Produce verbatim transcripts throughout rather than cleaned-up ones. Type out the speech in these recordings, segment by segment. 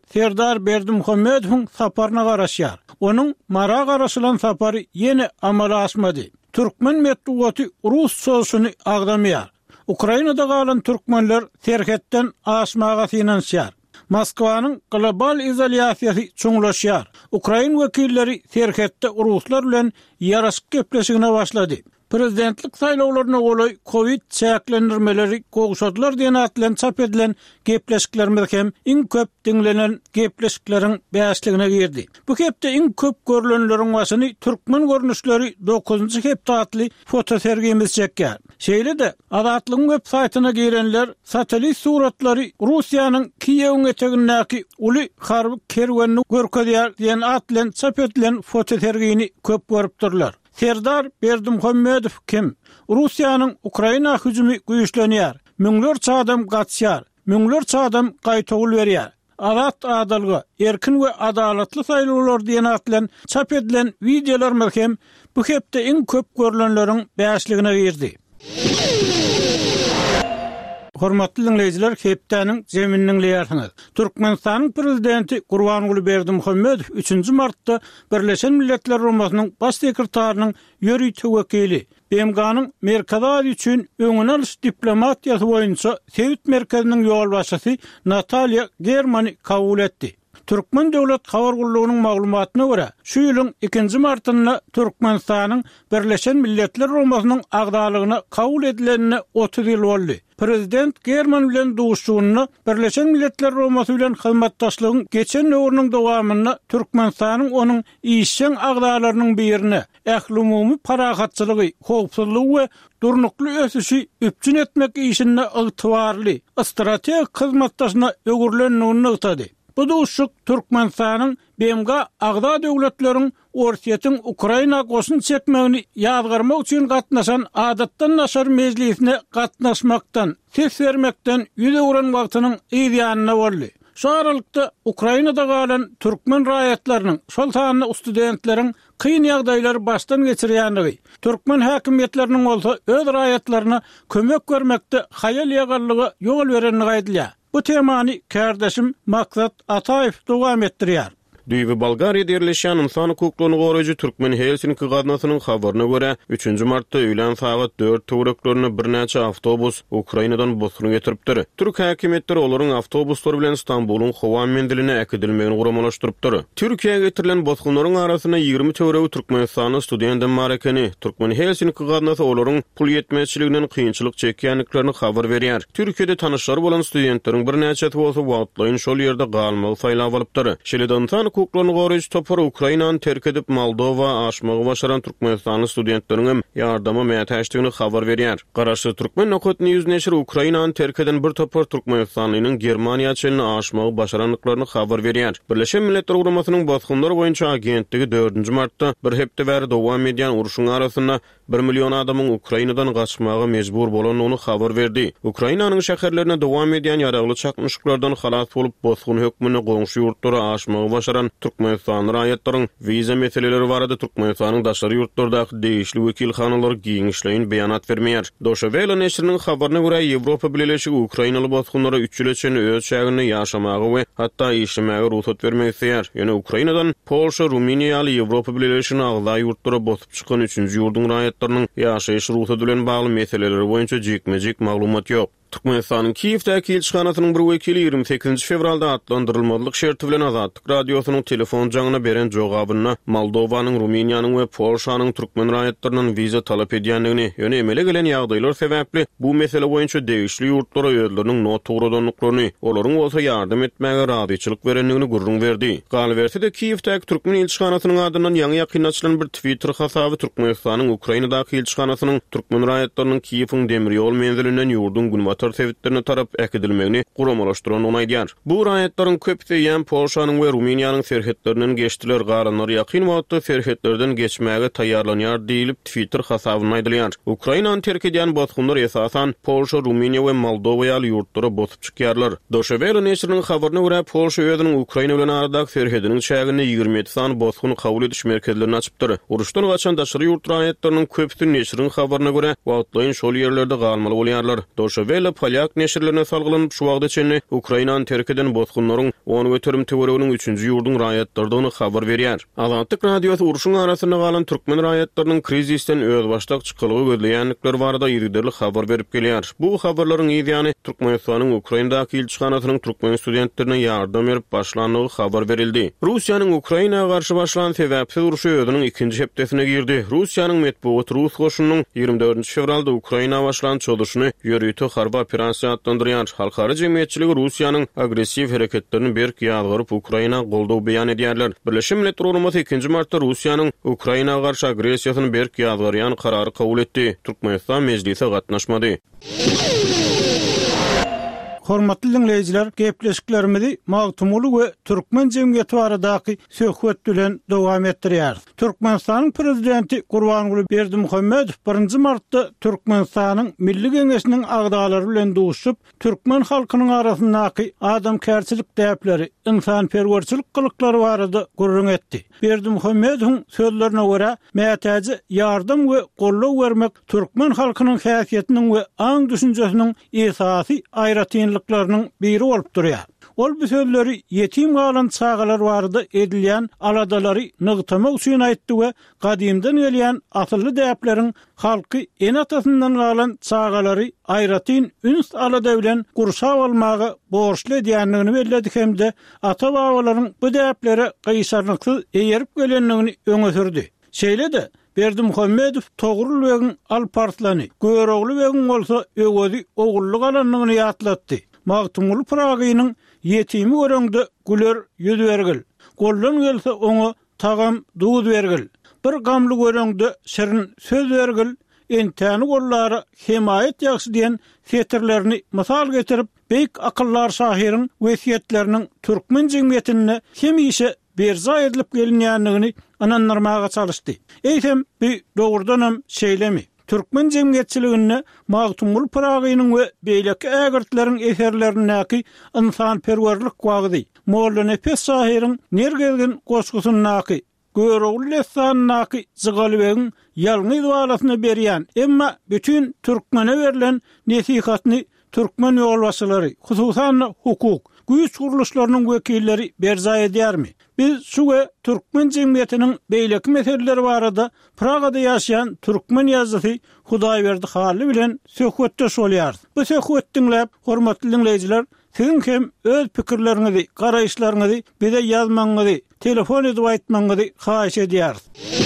Serdar Berdimuhammedowyň saparyna garaşýar. Onuň mara garaşylan sapary ýene amala aşmady. Türkmen medeniýeti Rus sosuny agdamýar. Ukrainada galan türkmenler serhetden aşmaga finansýar. Moskwanyň global izolýasiýasy çoňlaşýar. Ukrain wekilleri serhetde Ruslar bilen ýaraşyk gepleşigine başlady. Prezidentlik saýlawlaryna golay Covid çäklendirmeleri gogşadylar diýen atlan çap edilen gepleşiklerimiz hem iň köp dinlenen gepleşikleriň bäşligine girdi. Bu hepde iň köp görülenleriň başyny türkmen görnüşleri dokuzunçy hepde atly foto sergimiz çekýär. Şeýle de Adatlyň web saýtyna girenler satelit suratlary Russiýanyň Kiýewiň etegindäki uly harby kerwanyny görkezýär diýen atlan çap edilen foto sergini köp görüpdirler. Serdar Berdimuhammedow kim? Russiýanyň Ukraina hüjümi güýçlenýär. Müňlerçe adam gatşýar. Müňlerçe adam gaýtagul berýär. Adat adalgy, erkin we adalatly saýlawlar diýen atlan çap edilen videolar hem bu hepde iň köp görülenleriň bäşligine girdi. Hormatly dinleýijiler, hepdeniň zemininiň leýärsiňiz. Türkmenistanyň prezidenti Gurbanguly Berdimuhammedow üçünçi martda Birleşen Milletler Romasynyň baş sekretarynyň ýöri tewekili B M G'nyň Merkaz üçin öňüne alyş diplomatiýasy boýunça Sewit merkeziniň ýol başçysy Natalia Germany kabul etdi. Türkmen döwlet habar gurulugynyň maglumatyna görä, şu ýylyň ikinji martynda Türkmenistanyň Birleşen Milletler Romasynyň agdalygyna kabul edilenine otuz ýyl boldy. Prezident German bilen duşugyny Birleşen Milletler Romasy bilen hyzmatdaşlygyň geçen öwrüniň dowamyna Türkmenistanyň onuň işçiň agdalarynyň birine ählumumy paragatçylygy, howpsuzlygy we durnukly ösüşi üpçün etmek işine ygtybarly strategik hyzmatdaşyna ögürlenýäni ýetdi. Bu duşuk Türkmenistanyň B M G agda döwletleriň Orsiýetiň Ukraina goşun çekmegini ýazgarmak üçin gatnaşan adatdan naşar mejlisine gatnaşmakdan, ses vermekden ýüze uran wagtynyň ýygyanyna boldy. Şu aralykda Ukrainada galan türkmen raýatlarynyň, şol sanyny studentleriň kyn ýagdaýlary başdan geçirýänligi, türkmen häkimetleriniň bolsa öz raýatlaryna kömek bermekde haýal ýagarlygy ýol berenini gaýdylýar. Bu temany kardeşim Maksat Ataýew dowam etdirýär. Düýbi Bolgariýada ýerleşýän insan hukuklaryny goraýjy Türkmen Helsinki gadnasynyň habaryna görä, üçünçi martda öýlen saat dört töwereklerini bir näçe awtobus Ukrainadan bosruň getiripdir. Türk häkimetleri olaryň awtobuslary bilen Istanbulyň Howan mendiline äkidilmegini guramalaşdyrypdyr. Türkiýeге getirilen bosgunlaryň arasyna ýygrimi töweregi Türkmenistanyň studentden marekeni, Türkmen Helsinki gadnasy olaryň pul ýetmezçiliginden kynçylyk çekýänliklerini habar berýär. Türkiýede tanışlar bolan studentleriň bir näçesi bolsa wagtlaýyn şol ýerde galmagy saýlap alypdyr. Şeýle hukuklaryny goraýjy topar Ukrainany terk edip Moldowa aşmagy başaran Türkmenistanyň studentleriň ýardama mätäçdigini habar berýär. Garaşy Türkmen Nokat News neşri Ukrainany terk eden bir topar Türkmenistanyň Germaniýa çelini aşmagy başaranlyklaryny habar berýär. Birleşen Milletler Guramasynyň basgynlary boýunça agentligi dördünçi martda bir hepde bäri dowam edýän uruşyň arasynda bir million adamyň Ukrainadan gaçmagy mejbur bolanyny habar berdi. Ukrainanyň şäherlerine dowam edýän ýaragly çakmyşyklardan halas bolup bosgun hökmüne goňşy ýurtlara aşmagy başaran Türkmenistan raýatlaryň viza meseleleri barada Türkmenistanyň daşary ýurtlardaky değişli wekilhanalary giňişleýin beýanat bermeýär. Deutsche Welle neşriniň habaryna görä Ýewropa bileşigi Ukrainaly bosgunlara üç ýyl içinde öz şäherine ýaşamagy we hatda işlemäge ruhsat bermek isleýär. Ýöne Ukrainadan Polşa, Ruminiýa ýaly Ýewropa bileşigine agda ýurtlara bosup çykan üçünçi ýurdun raýatlarynyň ýaşaýyş ruhsaty bilen bagly meseleleri boýunça jekmejek maglumat ýok. Türkmenistanyň Kiýewdäki elçixanasynyň bir wekili ýygrimi sekizinçi fevralda atlandyrylmadyk şerti bilen Azatlyk radiosynyň telefon jaňyna beren jogabyna Moldowanyň, Ruminiýanyň we Polşanyň türkmen raýatlarynyň wiza talap edýändigini, ýöne emele gelen ýagdaýlar sebäpli bu mesele boýunça degişli ýurtlara özleriniň noturadanlyklaryny, olaryň bolsa ýardym etmäge razyçylyk berenligini gurrun berdi. Galbertide Kiýewdäki türkmen elçixanasynyň adyndan ýa-ni ýakynlaşylan bir Twitter hasaby Türkmenistanyň Ukrainadaky elçixanasynyň türkmen raýatlarynyň Kiýewiň demir ýol menzilinden ýurdun gün Tatar tewitlerine tarap äkidilmegini guramalaşdyran onaýdýar. Bu raýatlaryň köpüsi ýa-ni Polşanyň we Ruminiýanyň serhetlerinden geçdiler, garanlar ýakyn wagtda serhetlerden geçmäge taýýarlanýar diýilip Twitter hasabyna aýdylýar. Ukrainany terk edýän bosgunlar esasan Polşa, Ruminiýa we Moldowa ýaly ýurtlara bosup çykýarlar. Deutsche Welle neşriniň habaryna görä Polşa özüniň Ukraina bilen aradaky serhetiniň şäherine ýygrimi ýedi sany bosgun kabul ediş merkezlerini açypdyr. Uruşdan gaçan daşary ýurt raýatlarynyň köpüsi neşriniň habaryna görä wagtlaýyn şol ýerlerde galmaly bolýarlar. Deutsche Welle ýyly Polyak neşirlerine salgylanyp şu wagda çenli Ukrainany terk eden bozgunlaryň onu götürüm töwereginiň üçünji ýurdun raýatlaryny habar berýär. Azatlyk radiosu uruşun arasynda galan türkmen raýatlarynyň krizisten öz başlyk çykylygy gözleýänlikleri barada ýerderli habar berip gelýär. Bu habarlaryň ýa-ni Türkmenistanyň Ukrainadaky elçixanasynyň türkmen studentlerine ýardam berip başlandygy habar berildi. Russiýanyň Ukrainaga garşy başlanan sebäpsiz uruşy özüniň ikinji hepdesine girdi. Russiýanyň medeniýet Rus goşunynyň ýygrimi dördünji fevralda Ukraina başlan çoluşyny ýörüýti harba operasiýa adlandyrýar. Halkara jemgyýetçiligi Russiýanyň agressiw hereketlerini berk ýadyryp Ukraina goldaw beýan edýärler. Birleşik Milletler Guramaty ikinji martda Russiýanyň Ukrainaga garşy agressiýasyny berk ýadyrýan karary kabul etdi. Türkmenistan mejlise gatnaşmady. Hormatly dinleyijiler, gepleşiklerimizi magtumuly we türkmen jemgyýeti baradaky söhbet bilen dowam etdirýär. Türkmenistanyň prezidenti Gurbanguly Berdimuhammedow birinji martda Türkmenistanyň Milli Geňeşiniň agdalary bilen duşup, türkmen halkynyň arasyndaky adamkärçilik däpleri, insanperwerçilik gylyklary barada gurrun etdi. Berdimuhammedowyň sözlerine görä, mätäji ýardam we gollaw bermek türkmen halkynyň häsiýetiniň we aň düşünjesiniň esasy aýratynlyklarynyň biri bolup durýar. Ol bu sözleri yetim galan çağalar barada edilýän aladalary nygtamak üçin aýtdy we gadymdan gelýän asylly däpleriň halky en atasyndan galan çağalary aýratyn üns alada bilen gurşap almagy borçly edýänligini bellädi hemde ata-babalaryň bu däplere gysarlyksy eýerip gelenligini öňe sürdi. Şeýle-de Berdimuhammedow togrul wegiň alpartlany, görogly wegiň bolsa öwedi ogullyk alanlygyny ýatlatdy. Magtumuly Pragynyň yetimi görüňde güler ýüz bergil. Gollan gelse oňa tagam duz bergil. Bir gamly görüňde şerin söz bergil. Entäni gollary himayet ýaksy diýen fetirlerini mysal getirip, beýik akyllar şahyryň wesiýetleriniň türkmen jemgyýetine hemişe berza edilip gelinýänligini anandyrmaga çalışdy. Eýsem, bu dogrudanam şeýlemi? Türkmen jemgyýetçiligine Magtumuly Pragynyň we beýleki ägirtleriň eserlerindäki insanperwerlik wagdy, Molla Nefes şahyryň nergelgin goşgusyndaky, görogly lesanynaky zygalybegiň ýalňy dualasyny berýän, emma bütün türkmene berilen nesihatny türkmen ýolbaşçylary, hususan hukuk, güýç guruluşlarynyň wekilleri berza edýärmi? Biz şu we türkmen jemgyýetiniň beýleki meseleleri barada Pragada ýaşaýan türkmen ýazgysy Hudaýberdi Haly bilen söhbetde bolýar. Bu söhbetde dinläp, hormatly dinleyijiler, siziň hem öz pikirleriňizi, garaýşlaryňyzy bize ýazmaňyzy, telefon edip aýtmaňyzy haýyş edýär.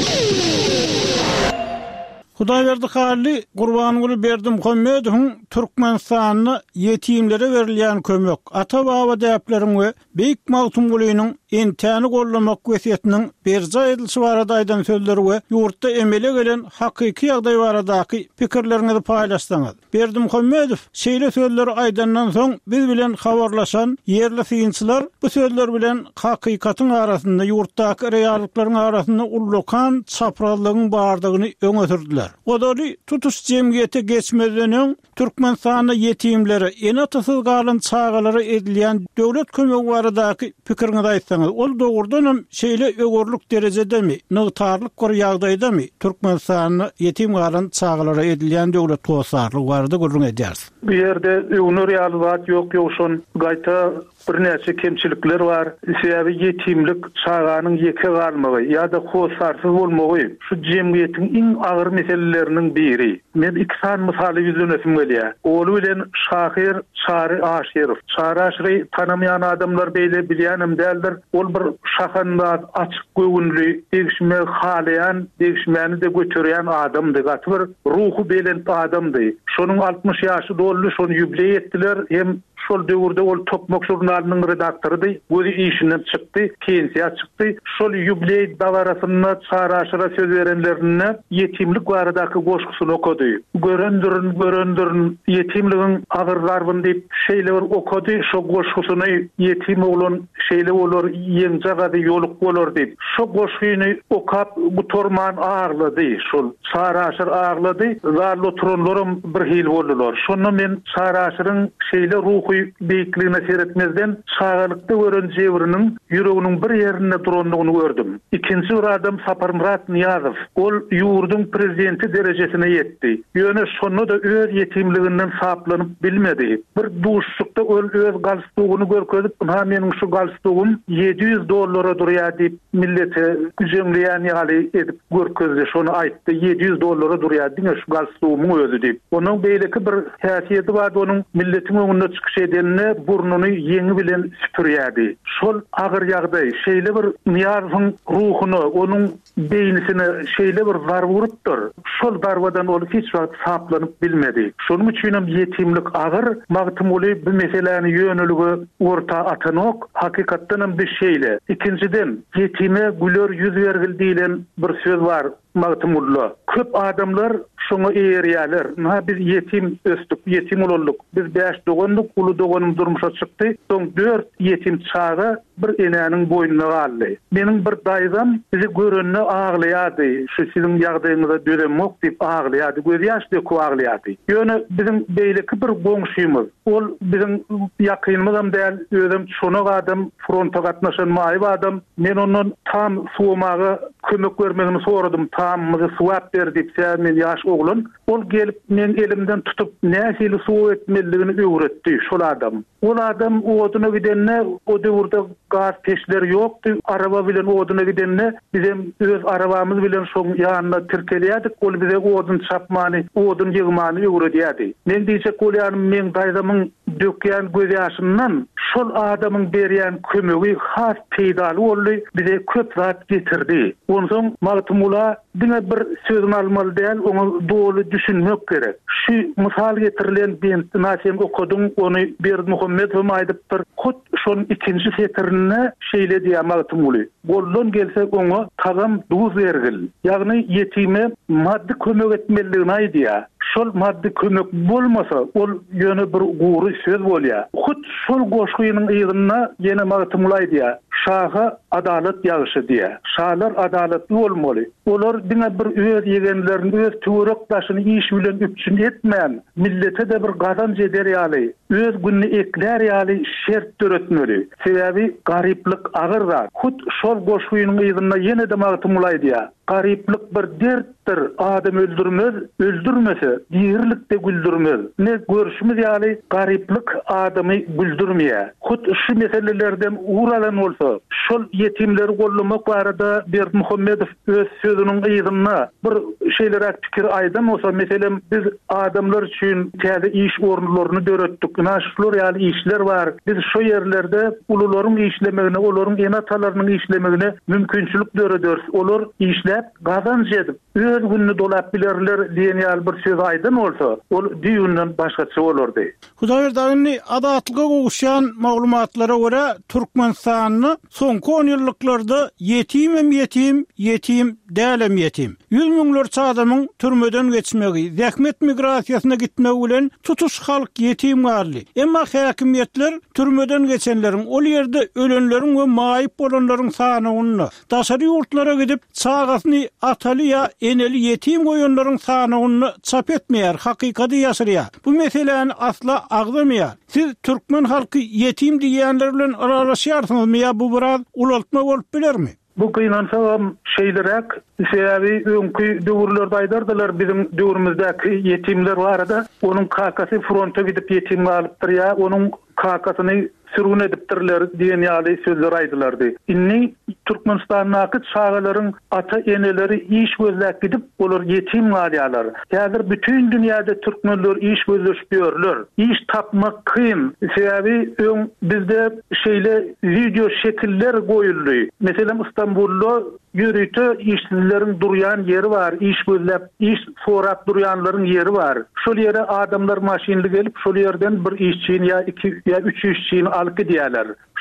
Hudaýberdi Haly Gurbanguly Berdimuhammedowyň Türkmenistanyň yetimlere berilýän kömek, ata-baba däpleriň we beýik magtumulynyň entäni gollamak wesiýetiniň berza edilişi barada aýdan sözleri we ýurtda emele gelen hakyky ýagdaý baradaky pikirleriňizi paýlaşsaňyz. Berdimuhammedow şeýle sözleri aýdandan soň biz bilen habarlaşan ýerli synçylar bu sözler bilen hakykatyň arasynda, ýurtdaky reallyklaryň arasynda ullukan çaprazlygyň bardygyny öňe sürdiler. Odaly tutuş jemgyýeti geçmeden Türkmenistanyň yetimlere, en atasyz galan çağalary edilýän döwlet kömegi baradaky pikiriňizi aýtsaňyz, ol dogrudanam şeýle ögörlük derejedemi, nygtarlyk bir ýagdaýdamy Türkmenistanyň yetim galan çağalary edilýän döwlet tosarlygy barada gurrun edýär. Bu ýerde öňür ýalyzat ýok ýokşun gaýta bir näçe kemçilikler bar. Sebäbi yetimlik çağanyň ýeke galmagy ýa-da hosarsyz bolmagy şu jemgyýetiň iň agyr meseleleriniň biri. Men iki san misaly ýüzünesim gelýär. Oly bilen Şahyr Çary Aşerow. Çary Aşerow tanamayan adamlar beýle bilýänem däldir. Ol bir şahanda açyk göwünli, degişme halayan, degişmeni de götürýän adamdy. Gatbyr ruhu bilen adamdy. Şonuň altmış ýaşy doldy, şonu ýübiley etdiler. Hem şol döwürde ol Tokmak jurnalynyň redaktorydy. Gözi işinden çykdy, pensiýa çykdy. Şol ýübiley dawarasyna Çary Aşerow söz berenlerine yetimlik baradaky goşgusyny okady. Görendürün, görendürün, yetimligiň agyr garbyn diýip şeýle bir okady. Şo goşgusyny yetim bolan şeýle bolar, ýeňje gady ýoluk bolar diýip. Şo goşgusyny okap bu torman ağırlady. Şol Çary Aşerow ağırlady. Zalda oturanlarym bir hil boldular. Şonu men Çary Aşerowyň şeýle ruhy beýikligine seretmezde bilen şagalykda gören jewriniň ýüreginiň bir ýerinde duranlygyny gördüm. İkinji bir adam Saparmurat Niyazow. Ol ýurdun prezidenti derejesine ýetdi. Ýöne şonu da öz ýetimliginden saplanyp bilmedi. Bir duşlukda ol öz galstugyny görkezip, "Ha meniň şu galstugum yedi yüz dollara durýar" diýip millete jemleýän ýaly edip görkezdi. Şonu aýtdy, yedi yüz dollara durýar diňe şu galstugumyň özü diýip. Onuň beýleki bir häsiýeti bar, onuň milletiň öňünde çykyş edenine burnuny ýeňi bilen süpürýärdi. Şol agyr ýagdaý, şeýle bir Niyazowyň ruhuny, onuň beýnisine şeýle bir zar urupdyr. Şol darwadan ol hiç wagt saplanyp bilmedi. Şonuň üçin hem ýetimlik agyr, magtymly bu meseleni ýöneligi orta atanok, hakykatdan hem bir şeýle. İkinciden, ýetime güler ýüz bergil diýilen bir söz bar. Magtymullo. Köp adamlar şoňa eýerýärler. Ha biz ýetim östük, ýetim bolduk. Biz beş dogandyk, uly doganym durmuşa çykdy. Soň dört ýetim çaga bir enäniň boýnuna galdy. Meniň bir daýzam bizi görenne aglaýardy. Şu siziň ýagdaýyňyza döremek diýip aglaýardy. Göz ýaş döküp aglaýardy. Ýöne bizim beýleki bir goňşymyz. Ol bizim ýakynymyz hem däl, özüm şonu adam fronta gatnaşan maýyp adam. Men onuň tam suwmagy kömek bermegini soradym. Tamamyzy suwap berdi diýip men ýaş oglun. Ol gelip men elimden tutup nähili suw etmeligini öwretdi şol adam. Ol adam oduna gidenne, o döwürde gaz peşleri ýokdy. Araba bilen oduna gidenne bizim öz arabamyz bilen şoň ýanyna tirkelýärdik. Ol bize odun çapmany, odun ýygmany öwredýärdi. Men diýjek bolýarym, men daýzamyň dökýän göz ýaşyndan şol adamyň berýän kömegi has peýdaly boldy, bize köp zat getirdi. Onsoň magtymula diňe bir sözüm almaly däl, onu dogry düşünmek gerek. Şu mysal getirilen ben näçe okudum, onu Berdi Muhammedow aýdypdyr. Hut şoň ikinji setirine şeýle diýär magtymuly. Bollon gelsek onu tagam duz bergil. Ýagny ýetime maddi kömek etmeligini aýdýar. Şol maddi kömek bolmasa, ol ýöne bir gury söz bolýar. Hut şol goşgynyň ýygyna ýene magtymuly aýdýar. Şaha adalet ýagyşy diýär. Şalar adaletli bolmaly. Olar diňe bir öz ýegenlerini, öz töwerekdaşyny iş bilen üçin etmän, millete de bir gazanç eder ýaly, öz günni ekler ýaly şert töretmeli. Sebäbi garyplyk agyr zat. Hut şol goşgynyň ýygyna ýene de magtymuly aýdýar. Garyplyk bir dertdir, adam öldürmez, öldürmese diýerlik de güldürmez. Ne görüşimiz ýaly garyplyk adamy güldürmeýär. Hut şu meselelerden uralan bolsa, şol ýetimleri gollamak barada Berdi Muhammedow öz sözüniň ýygyna bir şeýler pikir aýdam bolsa, meselem biz adamlar üçin täze iş orunlaryny döretdik. Naşlar ýaly işler bar. Biz şu ýerlerde ulularyň işlemegine, olaryň enatalarynyň işlemegine mümkinçilik dörederiz. Olar işler gazanç edip öz günni dolap bilerler diýen ýaly bir söz aýdym bolsa, ol diýünden başgaça bolardy. Hudaýerdagyny adatlyga gowuşan maglumatlara görä Türkmenistanyny soňky on ýyllyklarda ýetim hem ýetim, ýetim dälem ýetim. Yüz miňlerçe adamyň türmeden geçmegi, zähmet migrasiýasyna gitmegi bilen tutuş halk ýetim garly. Emma häkimiýetler türmeden geçenleriň, ol ýerde ölenleriň we maýyp bolanlaryň sanyny, daşary ýurtlara gidip çagasyny ataly ýa eneli ýetim goýanlaryň sanyny çap etmeýär, hakykaty ýaşyrýar. Bu meseleni asla agdamaýar. Siz türkmen halky ýetim diýenler bilen aralaşýarsyňyzmy ýa bu biraz ulaltma bolup bilermi? Bu kıynansam şeylerek, sebebi önkü döwürlerde aýdardylar, bizim döwürimizdäki ýetimler barada, onun kakasy fronta gidip ýetim alypdyr ýa, onun kakasyny sürgün edipdirler diýen ýaly sözler aýdylardy. Inni Türkmenistanyň çağalaryň ata eneleri iş gözläp gidip olar ýetim galýarlar. Häzir bütün dünýäde türkmenler iş gözleşip ýörler. İş tapmak kyn. Sebebi öň bizde şeýle video şekiller goýuldy. Meselem İstanbulda ýürüte işsizleriň durýan ýeri bar, iş gözläp, iş sorap durýanlaryň ýeri bar. Şol ýere adamlar maşinli gelip şol ýerden bir işçiň ýa iki ýa üç işçiň alyp gidýärler.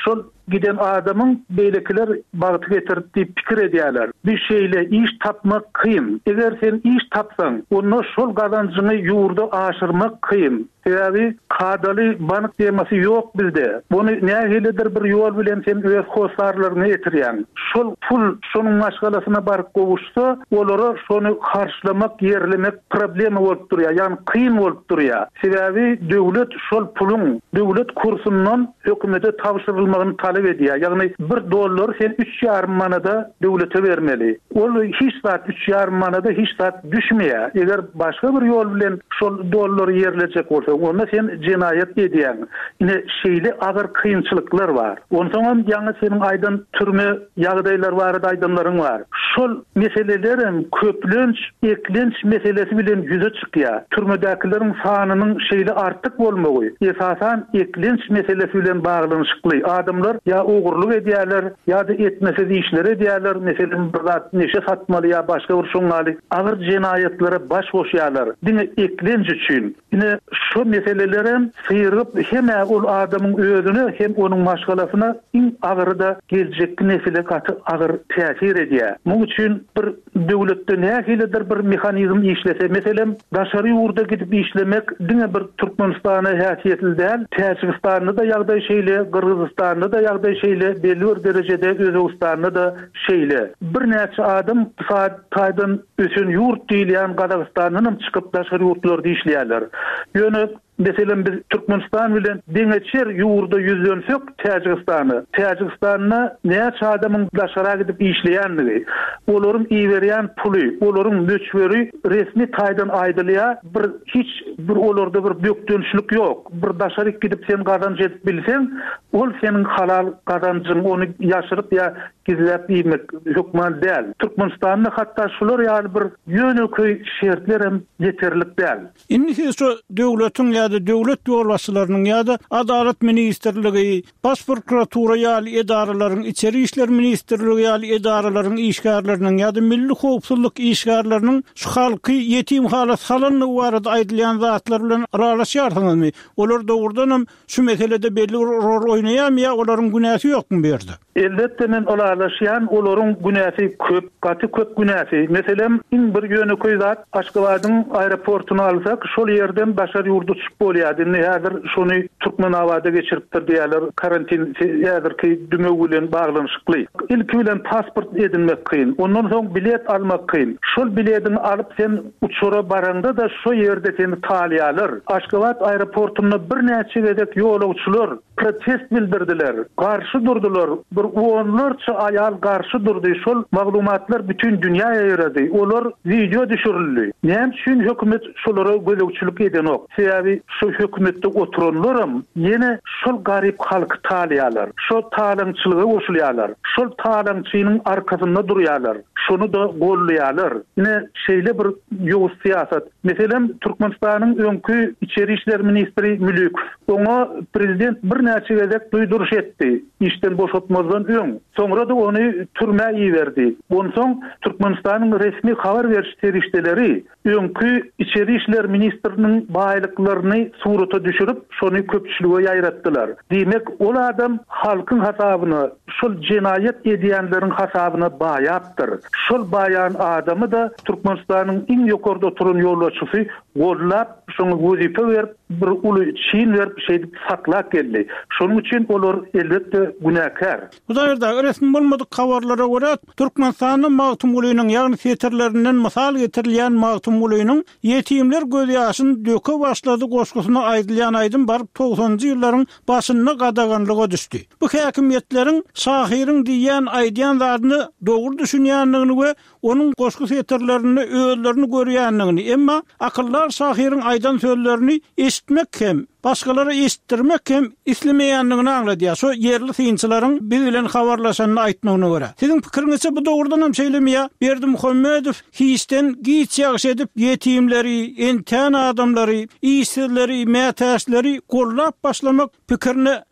şol giden adamın beylekiler bağıtı getirip deyip pikir ediyorlar. Bir şeyle iş tapmak kıyım. Eğer sen iş tapsan, onu şol kazancını yurda aşırmak kıyım. Yani kadalı banık demesi yok bizde. Bunu ne heledir bir yol bilen sen öz hosarlarını etiriyen. Şol pul şonun maşgalasına barıp kovuşsa, olara şonu karşılamak, yerlemek problemi olup duruyor. Yani kıyım olup duruyor. Sebebi devlet şol pulun, devlet kursundan hükümete tavşırılmağını talep ediyor. Yani bir dolar sen üç yarım manada devlete vermeli. Onu hiç saat üç yarım manada hiç saat düşmeye. Eğer başka bir yol bilen şol doları yerlecek olsa, onda sen cinayet ediyen. Yine şeyli ağır kıyınçılıklar var. Ondan sonra yani senin aydan türme yağdaylar var, aydınların var. Şol meselelerin köplünç, eklinç meselesi bilen yüze çıkıyor. Türmedekilerin sanının şeyli artık olmağı. Esasen eklinç meselesi bilen bağlanışıklı. Adamlar ya uğurluk ediyorlar, ya da etmese de işler ediyorlar. Mesela bir neşe satmalı ya başka bir şungali. Ağır cinayetlere baş koşuyorlar. Yine eklinç için. Yine şu meselelerin sıyırıp hem o adamın özünü hem onun maşgalasına in ağırı da gelecek nesile katı ağır tesir ediyor. Bunun için bir devlette ne hiledir bir mekanizm işlese. Mesela daşarı yurda gidip işlemek dine bir Türkmenistan'a hasiyetli değil. Tacikistan'da da yağday şeyle, Kırgızistan'da da yağday şeyle, belli bir derecede Özbekistan'da da şeyle. Bir neçe adam taydan üçün yurt değil yani Kazakistan'dan çıkıp daşarı yurtlarda işleyenler. Yönü mesela biz Türkmenistan bilen deňeçer yurda yüzlönsök Tacikistan'ı. Tacikistan'na näçe adamın daşara gidip işleýänligi, olaryň iýberýän puly, olaryň möçberi resmi taýdan aýdylýa bir hiç bir olarda bir bökdönüşlük yok. Bir daşara gidip sen gazanç edip bilsen, ol senin halal gazancın onu ýaşyryp ya gizlep ýemek hükman däl. Türkmenistan'da hatda şular ýaly bir ýöneköy şertlerim yeterlik däl. Indi şu döwletiň ýa-da döwlet ýolbaşçylarynyň ýa-da Adalet ministrligi, Baş prokuratura ýaly edaralaryň, İçeri işler ministrligi ýaly edaralaryň işgärleriniň ýa-da milli howpsuzlyk işgärleriniň şu halky ýetim halat salanyny barada aýdylýan zatlar bilen aralaşýarsyňyzmy? Olar dogrudan şu meselede belli rol oýnaýarmy ýa olaryň günäsi ýokmy bu ýerde? Elbette men olarlaşýan olaryň günäsi köp, gaty köp günäsi. Meselem in bir ýöneköy zat Aşgabatyň aeroportuny alsak, şol ýerden başar ýurdu çykyp bolýardy. Häzir şonu Türkmen awada geçiripdir diýerler. Karantin häzirki düme bilen baglanyşykly. İlki bilen pasport edinmek kyn. Ondan soň bilet almak kyn. Şol biletini alyp sen uçura baranda da şu ýerde seni talýarlar. Aşgabat aeroportuny bir näçe gedek ýolagçylar protest bildirdiler. Garşy durdular. Bir onlarca ayal garşy durdy. Şol maglumatlar bütün dünýäye ýöredi. Olar video düşürildi. Näme üçin hökümet şolara gözlegçilik edenok? Sebebi şu hökümetde oturanlarym ýene şol garyp halky talýarlar. Şol talançylyga goşulýarlar. Şol talançynyň arkasynda durýarlar. Şonu da gollaýarlar. Ine şeýle bir ýowuz siýasat. Meselem Türkmenistanyň öňkü İçeri işler ministri Mülük. Oňa prezident bir näçe gezek duýduruş etdi. İşden boşatmazdan öň. Soňra da ony türme ýiberdi. Ondan soň Türkmenistanyň resmi habar beriş terişdeleri öňkü İçeri işler ministriniň baýlyklaryny surata düşürüp şonu köpçülüge ýaýratdylar. Demek ol adam halkyň hasabyny, şol cinayet edýänleriň hasabyna baýapdyr. Şol baýan adamy da Türkmenistanyň iň ýokarda oturan ýolbaşçysy gollap, şoňa wezife berip, bir uly çyn berip şeýdi saklap geldi. Şonuň üçin olar elbetde günäkär. Bu da resmi bolmadyk habarlara görä Türkmenistanyň magtum ulynyň ýagny feterlerinden mysal getirilýän magtum ulynyň ýetimler göz ýaşyny döke başlady goşgusyna aýdylýan aýdym barıp togsoňjy ýyllaryň başyna gadaganlyga düşdi. Bu häkimetleriň şahyryň diýen aýdýan zadyny dogry düşünýänligini we onuň goşgu feterlerini öýlerini görýänligini, emma akyllar şahyryň aýdan sözlerini eşitmek hem başgalara eşitdirmek hem islemeýänligini aňladýar. Şo yerli synçylaryň biz bilen habarlaşanyny aýtmagyna görä. Siziň pikiriňizçe bu dogrudan hem şeýlemeýär? Berdi Muhammedow hiçden giç ýagyş edip ýetimleri, entäň adamlary, işsizleri, mätäşleri gollap başlamak pikirini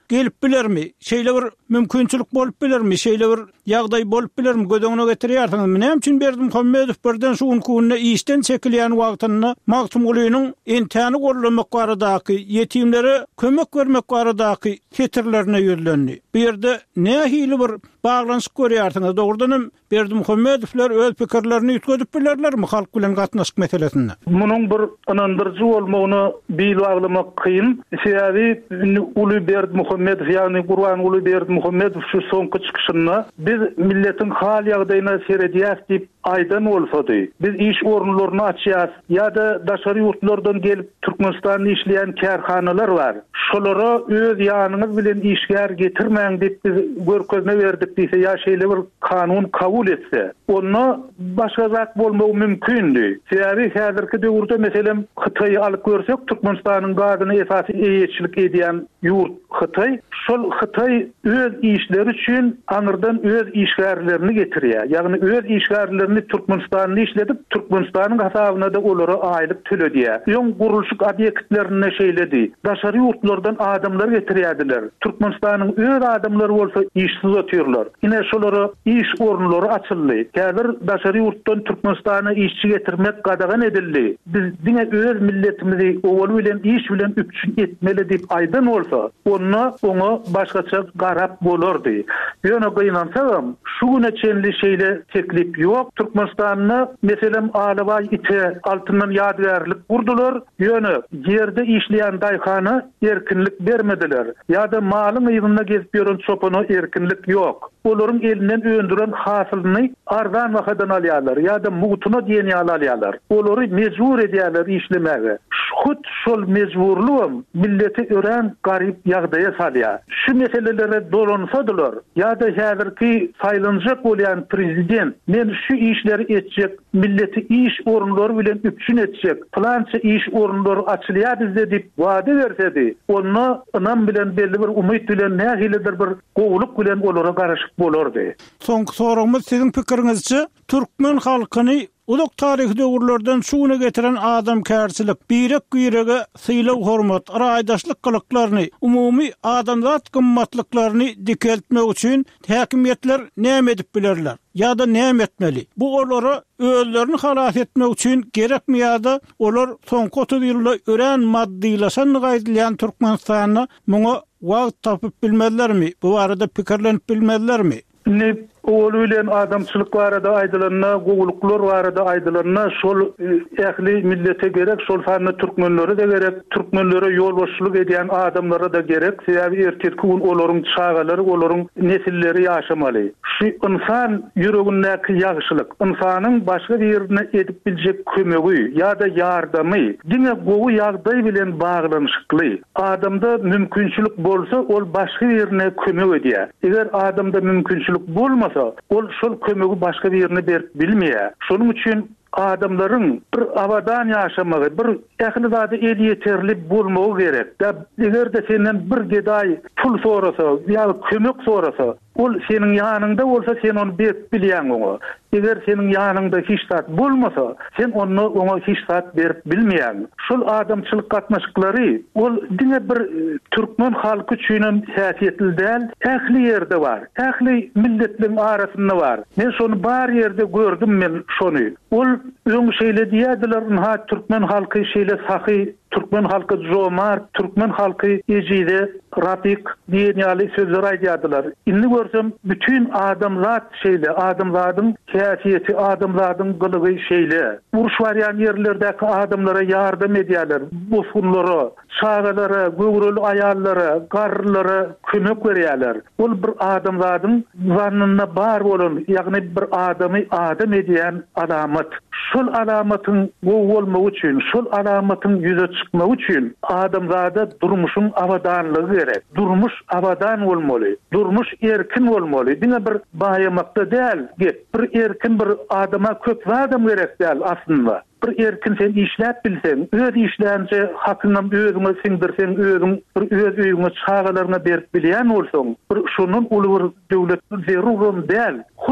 gelip bilermi? Şeýle bir mümkinçilik bolup bilermi? Şeýle bir ýagdaý bolup bilermi? Gödeňine getirýärsiňiz. Näme üçin Berdimuhammedow birden şu unkuwuna işden çekilýän wagtyny Maksum Ulynyň entani gollamak baradaky, yetimlere kömek bermek baradaky fetirlerine ýönelendi. Bu ýerde nähili bir baglanşyk görýärsiňiz. Dogrudan Berdimuhammedowler öz pikirlerini ýetgedip bilerlermi halk bilen gatnaşyk meselesinde? Munyň bir ynandyrjy bolmagyny bil baglamak kyn. Sebäbi Uly Berdimuhammedow ýagny Gurban Uly Berdimuhammedow şu soňky çykyşyna biz milletin hal ýagdaýyna seredýäs diýip aýdan bolsady. Biz iş orunlaryny açýas ýa-da daşary ýurtlardan gelip Türkmenistanda işleýän kärhanalar bar. Şolara öz ýanyňyz bilen işgär getirmäň diýip biz görkezne berdik diýse ýa şeýle bir kanun kabul etse, onu başga zat bolmagy mümkündi. Sebäbi häzirki döwürde meselem Hytaý alyp görsek, Türkmenistanyň gadyny esasy eýetçilik edýän ýurt Hytaý. Şol Hytaý öz işleri üçin aňyrdan öz işgärlerini getirýär. Ýagny öz işgärlerini Türkmenistanda işledip, Türkmenistanyň hasabyna da olara aýlyk töledýär. Ýön gurulşyk obýektlerine şeýledi. Daşary ýurtlardan adamlar getirýärdiler. Türkmenistanyň öz adamlary bolsa işsiz otyrlar. Ine şolara iş orunlary açyldy. Häzir daşary ýurtdan Türkmenistana işçi getirmek gadagan edildi. Biz diňe öz milletimizi owul bilen iş bilen üçin etmeli diýip aýdan bolsa, onu onu başgaça garap bolardy. Ýöne gynansaňam, şu güne çenli şeýle teklip ýok. Türkmenistanyna meselem Alabay ite altından ýadgärlik gurdular. Ýöne ýerde işleýän daýhany erkinlik bermediler. Ýa-da malyň ýygyna gezip ýören çopana erkinlik ýok. Olaryň elinden öndüren hasylyny arzan wagtdan alýarlar ýa-da mugtuna diýeni alýarlar. Olary mejbur edýärler işlemäge. Hut şol mejburlugum milleti ören garip ýagdaýa salýar. Şu meselelere dolansadylar ýa-da häzirki saýlanjak bolýan prezident men şu işleri etjek, milleti iş orunlary bilen üçin etjek, plança iş orunlary açylýar bizde diýip wada bersedi. Onu anam bilen belli bir umyt bilen nähilidir bir gowluk bilen olara garaşyk bolardy. Soňky soragymyz siziň pikiриňizçe Türkmen halkyny uluk tarih döwürlerden şuňa getiren adam kärçilik, birek güýrege syýlaw hormat, araýdaşlyk gylyklaryny, umumy adamzat gymmatlyklaryny dikeltmek üçin häkimetler näme edip bilerler? Ya da näme etmeli? Bu olary özlerini halas etmek üçin gerekmi ýa-da olar soňky otuz ýylda ören maddilaşan gaýdylýan Türkmenistanyna muňa wagt tapyp bilmezlermi? Bu arada pikirlenip bilmezlermi? Ne owul bilen adamçylyk barada aýdylanna, gowluklar barada aýdylanna, şol ähli millete gerek, şol fanny türkmenlere de gerek, türkmenlere ýol boşluk edýän adamlara da gerek. Sebäbi erkek gün olaryň çagalary, olaryň nesilleri ýaşamaly. Şu insan ýüregindäki ýagşylyk, insanyň başga bir ýerine edip biljek kömegi ýa-da ýardamy, diňe gowy ýagdaý bilen baglanyşykly. Adamda mümkinçilik bolsa, ol başga bir ýerine kömek edýär. Eger adamda mümkinçilik bolmasa, ol şol kömegi başga bir ýerine berip bilmeýär. Şonuň üçin adamlaryň bir abadan ýaşamagy, bir ähli zady el ýeterli bolmagy gerek. Eger-de senden bir gedaý pul sorasa, ýa kömek sorasa, ol seniň ýanyňda bolsa sen onu berip bilýän oňa. Eger seniň ýanyňda hiç zat bolmasa, sen onu oňa hiç zat berip bilmeýän. Şol adamçylyk gatnaşyklary ol diňe bir türkmen halky üçin häsiýetli däl, ähli ýerde bar. Ähli milletleriň arasynda bar. Men şonu bar ýerde gördüm men şonu. Ol öň şeýle diýerdiler, ha türkmen halky şeýle sahy, türkmen halky jomart, türkmen halky ejide, rapik diýen ýaly sözler aýdýardylar. Indi görsem bütün adamzat şeýle, adamlaryň häsiýeti, adamlaryň gylygy şeýle. Uruş barýan ýerlerdäki adamlara ýardam edýärler, bosgunlara, çagalara, göwreli aýallara, garrylara kömek berýärler. Ol bir adamlaryň zannyna bar bolan, ýagny bir adamy adam edýän alamat. Şol alamatyň gowy bolmagy üçin, şol alamatyň ýüze çykmagy üçin adamzada durmuşyň abadanlygy gerek. Durmuş abadan bolmaly. Durmuş erkin bolmaly. Diňe bir baýamakda däl, bir erkin bir adama köp adam gerek däl aslynda. Bir erkin sen işläp bilsen, öz işlänçe hakynyň özüňe siňdirsen, özüň bir öz öýüňe çagalaryna berip bilýän bolsaň, bir şunun uly bir döwlet zerurum däl. Hut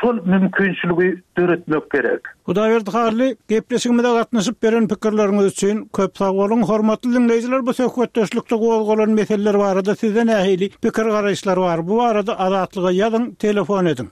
şol mümkinçiligi döretmek gerek. Hudaýberdi Harly, gepleşigimizde gatnaşyp beren pikirleriňiz üçin köp sag bolun. Hormatly dinleýijiler, bu söhbetdeşlikde gowgalan meseleler barada sizden ähili pikir garaşlar bar. Bu arada azatlyga ýazyň, telefon edin.